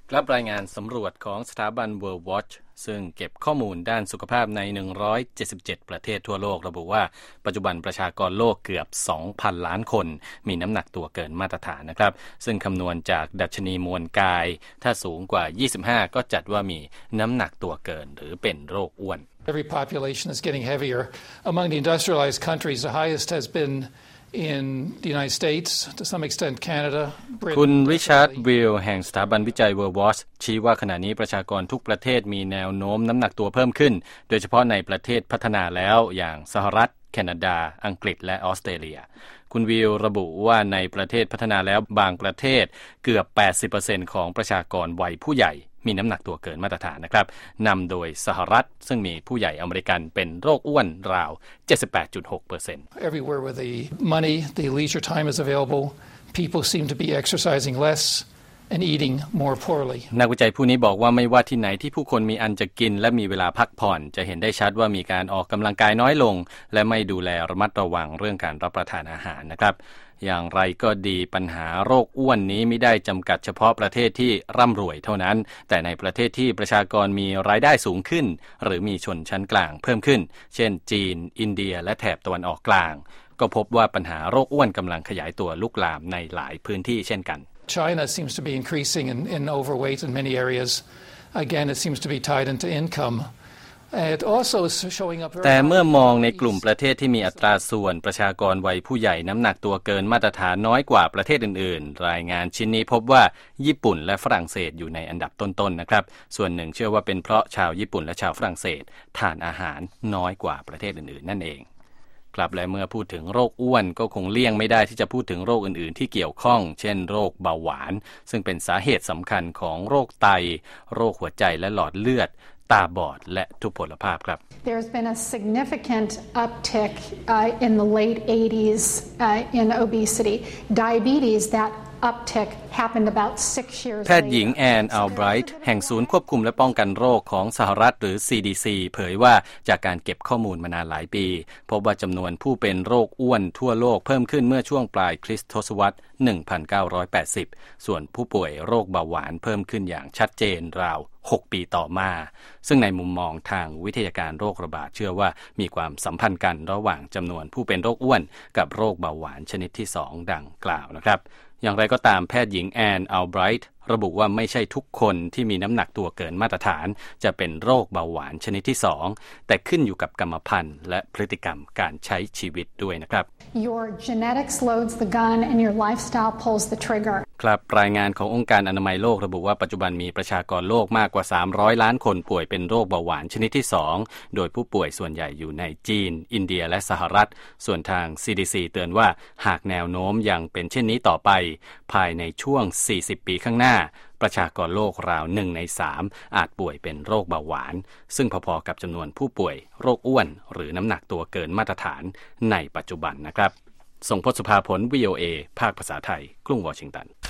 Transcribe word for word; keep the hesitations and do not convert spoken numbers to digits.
ครับรายงานสำรวจของสถาบัน World Watch ซึ่งเก็บข้อมูลด้านสุขภาพในหนึ่งร้อยเจ็ดสิบเจ็ดประเทศทั่วโลกระบุว่าปัจจุบันประชากรโลกเกือบ สองพัน ล้านคนมีน้ำหนักตัวเกินมาตรฐานนะครับซึ่งคำนวณจากดัชนีมวลกายถ้าสูงกว่ายี่สิบห้าก็จัดว่ามีน้ำหนักตัวเกินหรือเป็นโรคอ้วน Every population is getting heavier. Among the industrialized countries, the highest has been in the United States, to some extent Canada, Britain. คุณริชาร์ดวิลแห่งสถาบันวิจัย World Watch ชี้ว่าขณะนี้ประชากรทุกประเทศมีแนวโน้มน้ำหนักตัวเพิ่มขึ้นโดยเฉพาะในประเทศพัฒนาแล้วอย่างสหรัฐแคนาดาอังกฤษและออสเตรเลียคุณวิลระบุว่าในประเทศพัฒนาแล้วบางประเทศเกือบ แปดสิบเปอร์เซ็นต์ ของประชากรวัยผู้ใหญ่มีน้ำหนักตัวเกินมาตรฐานนะครับนำโดยสหรัฐซึ่งมีผู้ใหญ่อเมริกันเป็นโรคอ้วนราว เจ็ดสิบแปดจุดหกเปอร์เซ็นต์ Everywhere where the money, the leisure time is available, people seem to be exercising less and eating more poorly. นักวิจัยผู้นี้บอกว่าไม่ว่าที่ไหนที่ผู้คนมีอันจะกินและมีเวลาพักผ่อนจะเห็นได้ชัดว่ามีการออกกำลังกายน้อยลงและไม่ดูแลระมัดระวังเรื่องการรับประทานอาหารนะครับอย่างไรก็ดีปัญหาโรคอ้วนนี้ไม่ได้จำกัดเฉพาะประเทศที่ร่ำรวยเท่านั้นแต่ในประเทศที่ประชากรมีรายได้สูงขึ้นหรือมีชนชั้นกลางเพิ่มขึ้นเช่นจีนอินเดียและแถบตะวันออกกลางก็พบว่าปัญหาโรคอ้วนกำลังขยายตัวลุกลามในหลายพื้นที่เช่นกัน China seems to be increasing in, in overweight in many areas. Again, it seems to be tied into income.It also is showing up แต่เมื่อมองในกลุ่มประเทศที่มีอัตราส่วนประชากรวัยผู้ใหญ่น้ำหนักตัวเกินมาตรฐานน้อยกว่าประเทศอื่นๆรายงานชิ้นนี้พบว่าญี่ปุ่นและฝรั่งเศสอยู่ในอันดับต้นๆ นะครับส่วนหนึ่งเชื่อว่าเป็นเพราะชาวญี่ปุ่นและชาวฝรั่งเศสทานอาหารน้อยกว่าประเทศอื่นๆนั่นเองครับและเมื่อพูดถึงโรคอ้วนก็คงเลี่ยงไม่ได้ที่จะพูดถึงโรคอื่นๆที่เกี่ยวข้องเช่นโรคเบาหวานซึ่งเป็นสาเหตุสำคัญของโรคไตโรคหัวใจและหลอดเลือดตาบอดและทุพพลภาพครับ There's been a significant uptick uh, in the late eighties uh, in obesity. Diabetes, that uptick happened about six years later. แพทย์หญิงแอนอัลไบรท์แห่งศูนย์ควบคุมและป้องกันโรคของสหรัฐหรือ ซี ดี ซี เผยว่าจากการเก็บข้อมูลมานานหลายปีพบว่าจำนวนผู้เป็นโรคอ้วนทั่วโลกเพิ่มขึ้นเมื่อช่วงปลายคริสตศตวรรษ หนึ่งพันเก้าร้อยแปดสิบ ส่วนผู้ป่วยโรคเบาหวานเพิ่มขึ้นอย่างชัดเจนราวหกปีต่อมาซึ่งในมุมมองทางวิทยาการโรคระบาดเชื่อว่ามีความสัมพันธ์กันระหว่างจำนวนผู้เป็นโรคอ้วนกับโรคเบาหวานชนิดที่สองดังกล่าวนะครับอย่างไรก็ตามแพทย์หญิงแอนอัลไบรท์ระบุว่าไม่ใช่ทุกคนที่มีน้ำหนักตัวเกินมาตรฐานจะเป็นโรคเบาหวานชนิดที่สองแต่ขึ้นอยู่กับกรรมพันธุ์และพฤติกรรมการใช้ชีวิตด้วยนะครับ Your genetics loads the gun and your lifestyle pulls the trigger ครับรายงานขององค์การอนามัยโลกระบุว่าปัจจุบันมีประชากรโลกมากกว่าสามร้อยล้านคนป่วยเป็นโรคเบาหวานชนิดที่สองโดยผู้ป่วยส่วนใหญ่อยู่ในจีนอินเดียและสหรัฐส่วนทาง ซี ดี ซี เตือนว่าหากแนวโน้มยังเป็นเช่นนี้ต่อไปภายในช่วงสี่สิบปีข้างหน้าประชากรโลกราวหนึ่งในสามอาจป่วยเป็นโรคเบาหวานซึ่งพอๆกับจำนวนผู้ป่วยโรคอ้วนหรือน้ำหนักตัวเกินมาตรฐานในปัจจุบันนะครับส่งพจน์สุภาผล วี โอ เอ ภาคภาษาไทยกรุงวอชิงตัน